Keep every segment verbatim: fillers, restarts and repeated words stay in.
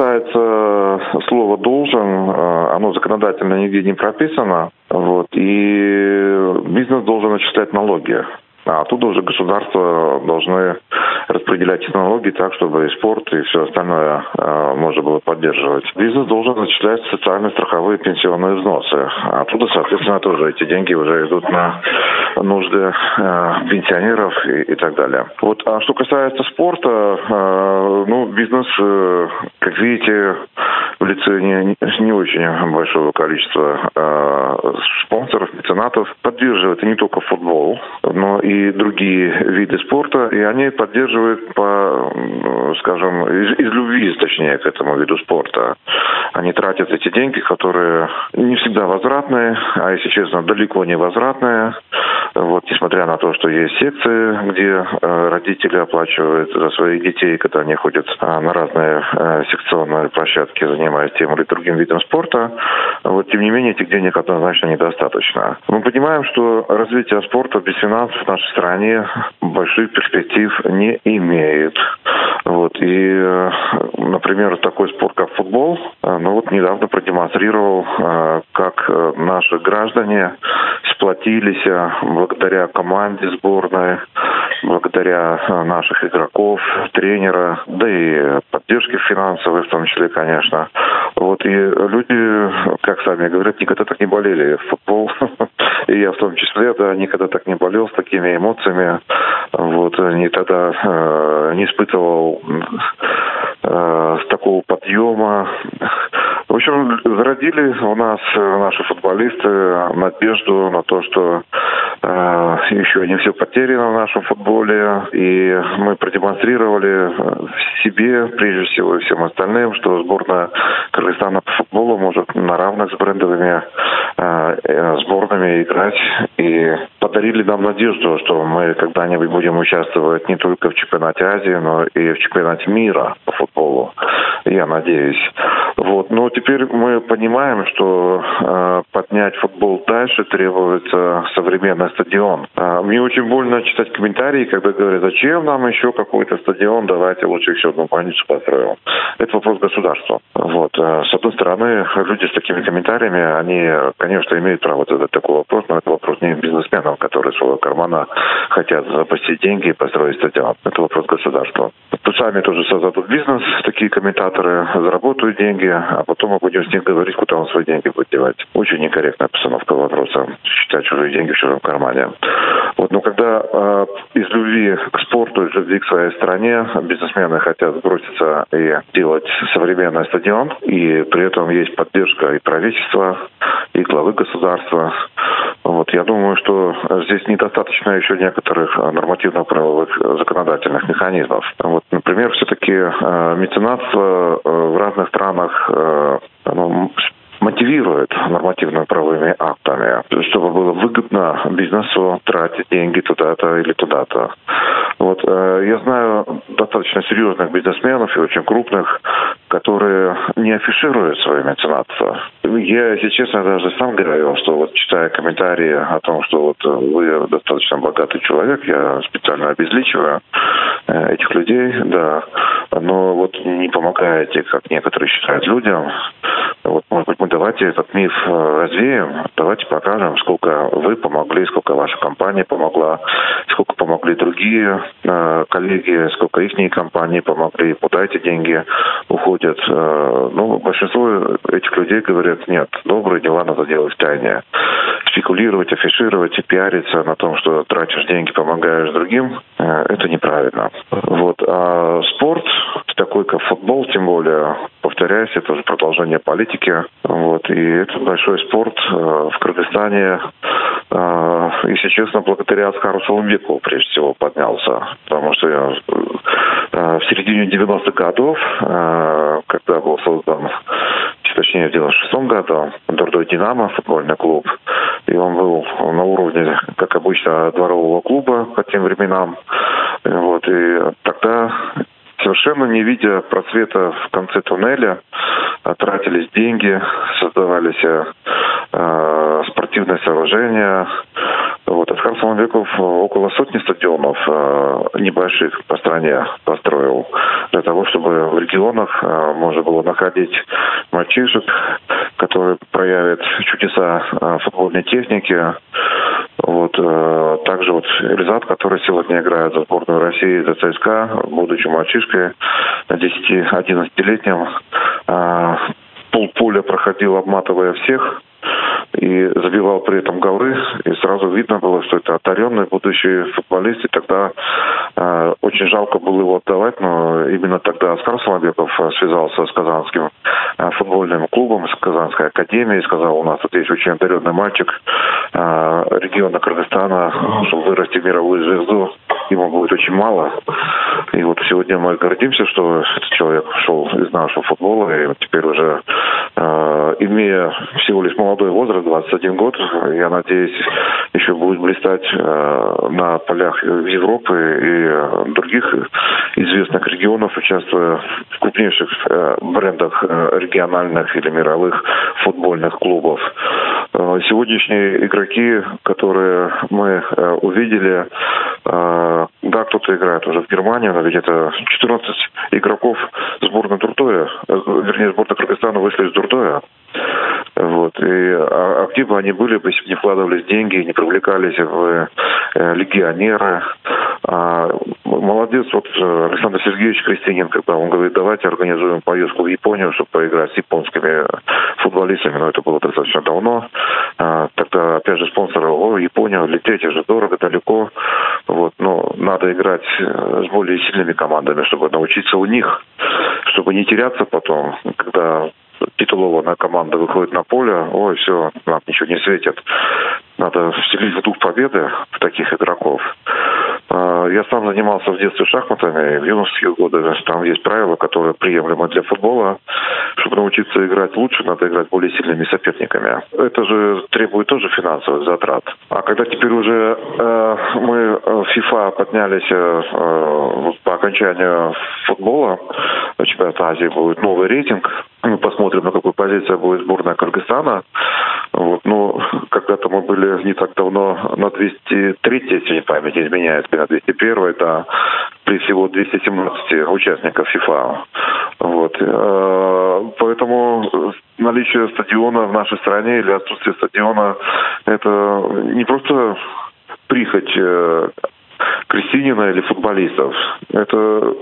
касается слова «должен», оно законодательно нигде не прописано. Вот, и бизнес должен начислять налоги. А оттуда уже государство должны распределять эти налоги так, чтобы и спорт, и все остальное э, можно было поддерживать. Бизнес должен начислять социальные, страховые, пенсионные взносы. А оттуда, соответственно, тоже эти деньги уже идут на нужды э, пенсионеров и, и так далее. Вот, а что касается спорта, э, ну, бизнес, э, как видите, в лице не, не очень большого количества э, спонсоров, меценатов поддерживает и не только футбол, но и другие виды спорта, и они поддерживают по, скажем, из, из любви, точнее, к этому виду спорта. Они тратят эти деньги, которые не всегда возвратные, а, если честно, далеко не возвратные. Вот, несмотря на то, что есть секции, где э, родители оплачивают за своих детей, когда они ходят э, на разные э, секционные площадки, занимаясь тем или другим видом спорта, вот, тем не менее, этих денег однозначно недостаточно. Мы понимаем, что развитие спорта без финансов в нашей стране больших перспектив не имеет. Вот, и, э, например, такой спорт, как футбол, э, ну вот недавно продемонстрировал, э, как э, наши граждане сплотились э, благодаря команде сборной, благодаря наших игроков, тренера, да и поддержки финансовой в том числе, конечно. Вот, и люди, как сами говорят, никогда так не болели в футбол. И я в том числе, да, никогда так не болел с такими эмоциями. Вот, никогда э, не испытывал э, с такого подъема. В общем, зародили у нас наши футболисты надежду на то, что э, еще не все потеряно в нашем футболе. И мы продемонстрировали себе, прежде всего, и всем остальным, что сборная Кыргызстана по футболу может на равных с брендовыми э, сборными играть. И подарили нам надежду, что мы когда-нибудь будем участвовать не только в чемпионате Азии, но и в чемпионате мира по футболу. Я надеюсь. Вот. Но теперь мы понимаем, что э, поднять футбол дальше требуется современный стадион. Э, мне очень больно читать комментарии, когда говорят, зачем нам еще какой-то стадион, давайте лучше еще одну больницу построим. Это вопрос государства. Вот. Э, с одной стороны, люди с такими комментариями, они, конечно, имеют право задать такой вопрос, но это вопрос не бизнесменов, которые с своего кармана хотят запустить деньги и построить стадион. Это вопрос государства. То сами тоже создадут бизнес, такие комментаторы заработают деньги, а потом мы будем с них говорить, куда он свои деньги будет девать. Очень некорректная постановка вопроса, считать чужие деньги в чужом кармане. Вот, но когда э, из любви к спорту, из любви к своей стране бизнесмены хотят сброситься и делать современный стадион, и при этом есть поддержка и правительства, и главы государства, вот, я думаю, что здесь недостаточно еще некоторых нормативно-правовых законодательных механизмов. Вот, например, все-таки э, меценатство э, в разных странах э, ну, мотивирует нормативно-правовыми актами, чтобы было выгодно бизнесу тратить деньги туда-то или туда-то. Вот, э, я знаю достаточно серьезных бизнесменов и очень крупных, которые не афишируют свое меценатство. Я, если честно, даже сам говорил, что вот читая комментарии о том, что вот вы достаточно богатый человек, я специально обезличиваю э, этих людей, да, но вот не помогаете, как некоторые считают, людям. Вот, может быть, мы давайте этот миф развеем, давайте покажем, сколько вы помогли, сколько ваша компания помогла, сколько помогли другие э, коллеги, сколько их компании помогли, куда эти деньги уходят. Э, ну, большинство этих людей говорят, нет, добрые дела надо делать в тайне. Спекулировать, афишировать и пиариться на том, что тратишь деньги, помогаешь другим, э, это неправильно. Вот. А спорт, такой как футбол, тем более, повторяюсь, это уже продолжение политики. Вот. И это большой спорт э, в Кыргызстане, э, если честно, благодаря Аскару Салымбекову прежде всего поднялся. Потому что э, в середине девяностых годов, э, когда был создан, точнее в девяносто шестом году, Дордой Динамо, футбольный клуб, и он был на уровне, как обычно, дворового клуба по тем временам. Вот. И тогда, совершенно не видя просвета в конце туннеля, тратились деньги, создавались э, спортивные сооружения. Вот. Аскар Салымбеков около сотни стадионов э, небольших по стране построил. для того, чтобы в регионах можно было находить мальчишек, которые проявят чудеса футбольной техники. Вот, также вот Эльзат, который сегодня играет за сборную России, за ЦСКА, будучи мальчишкой, десяти-одиннадцатилетним, полполя проходил, обматывая всех, и забивал при этом голы, и сразу видно было, что это одаренный будущий футболист, и тогда э, очень жалко было его отдавать, но именно тогда Оскар Соломбеков связался с казанским э, футбольным клубом, с Казанской академией, и сказал: у нас тут есть очень одаренный мальчик э, региона Кыргызстана, чтобы вырасти в мировую звезду, ему будет очень мало. И вот сегодня мы гордимся, что этот человек шел из нашего футбола, и теперь уже э, имея всего лишь молодой возраст, двадцать один год, я надеюсь, еще будет блистать э, на полях Европы и других известных регионов, участвуя в крупнейших э, брендах э, региональных или мировых футбольных клубов. Э, сегодняшние игроки, которые мы э, увидели, э, да, кто-то играет уже в Германии, но ведь это четырнадцать игроков сборной Дурдоя, э, вернее, сборной Кыргызстана вышли из Дурдоя. Вот. И, а, а где бы они были, если бы не вкладывались деньги, не привлекались в э, легионеры. А, молодец, вот Александр Сергеевич Крестинин, когда он говорит: давайте организуем поездку в Японию, чтобы поиграть с японскими футболистами, но это было достаточно давно. А, тогда, опять же, спонсоры: о, Япония, лететь, это же дорого, далеко. Вот. Но надо играть с более сильными командами, чтобы научиться у них, чтобы не теряться потом, когда титулованная команда выходит на поле, ой, все, нам ничего не светит. Надо вселить в дух победы в таких игроков. Я сам занимался в детстве шахматами, в юношеские годы. Там есть правила, которые приемлемы для футбола. Чтобы научиться играть лучше, надо играть более сильными соперниками. Это же требует тоже финансовых затрат. А когда теперь уже э, мы в FIFA поднялись э, по окончанию футбола, чемпионата Азии будет новый рейтинг. Мы посмотрим, на какой позиции будет сборная Кыргызстана. Вот, ну, когда-то мы были не так давно на двести третьей, если не память не изменяет, на двести первой, да, при всего двухстах семнадцати участников FIFA. Вот. Поэтому наличие стадиона в нашей стране или отсутствие стадиона — это не просто прихоть Крестинина или футболистов. Это,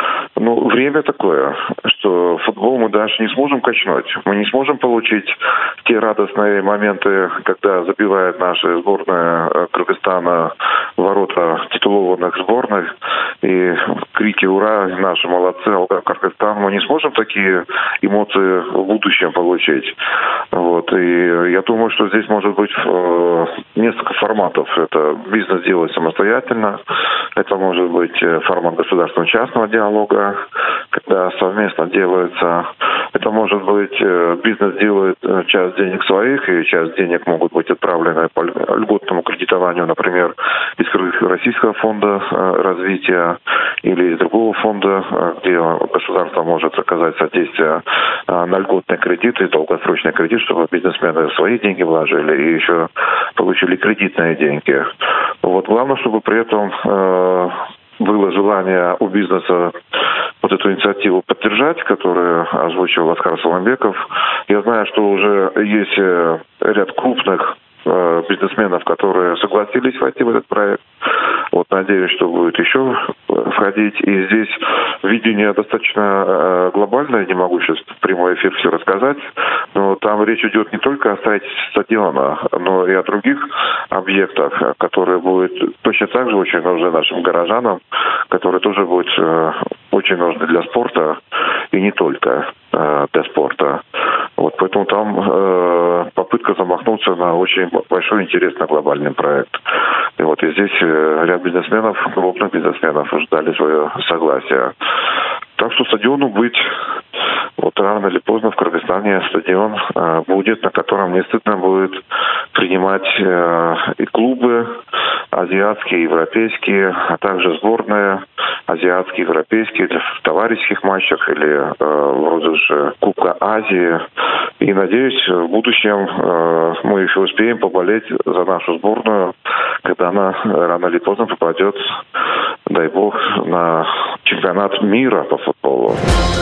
ну, время такое, что футбол мы даже не сможем качнуть. Мы не сможем получить те радостные моменты, когда забивает наша сборная Кыргызстана ворота титулованных сборных, и крики «Ура! Наши молодцы! Кыргызстан!» Мы не сможем такие эмоции в будущем получить. Вот. И я думаю, что здесь может быть несколько форматов. Это бизнес делать самостоятельно. Это может быть формат государственно-частного диалога, когда совместно делается. Это может быть бизнес делает часть денег своих, и часть денег могут быть отправлены по льготному кредитованию, например, из Российского фонда развития или из другого фонда, где государство может оказать содействие на льготные кредиты, долгосрочный кредит, чтобы бизнесмены свои деньги вложили и еще получили кредитные деньги. Вот. Главное, чтобы при этом э, было желание у бизнеса вот эту инициативу поддержать, которую озвучил Оскар Соломбеков. Я знаю, что уже есть ряд крупных э, бизнесменов, которые согласились войти в этот проект. Вот, надеюсь, что будет еще входить. И здесь видение достаточно э, глобальное, не могу сейчас в прямой эфир все рассказать, но там речь идет не только о строительстве стадиона, но и о других объектах, которые будут точно так же очень нужны нашим горожанам, которые тоже будут э, очень нужны для спорта и не только э, для спорта. Вот, поэтому там э, попытка замахнуться на очень большой интересный глобальный проект. И вот и здесь э, ряд бизнесменов, крупных бизнесменов ждали свое согласие. Так что стадиону быть, вот рано или поздно в Кыргызстане стадион э, будет, на котором не стыдно будет принимать э, и клубы азиатские, европейские, а также сборные азиатские, европейские в товарищеских матчах или э, вроде же Кубка Азии. И надеюсь, в будущем э, мы еще успеем поболеть за нашу сборную, когда она рано или поздно попадет, дай бог, на чемпионат мира по футболу. полу.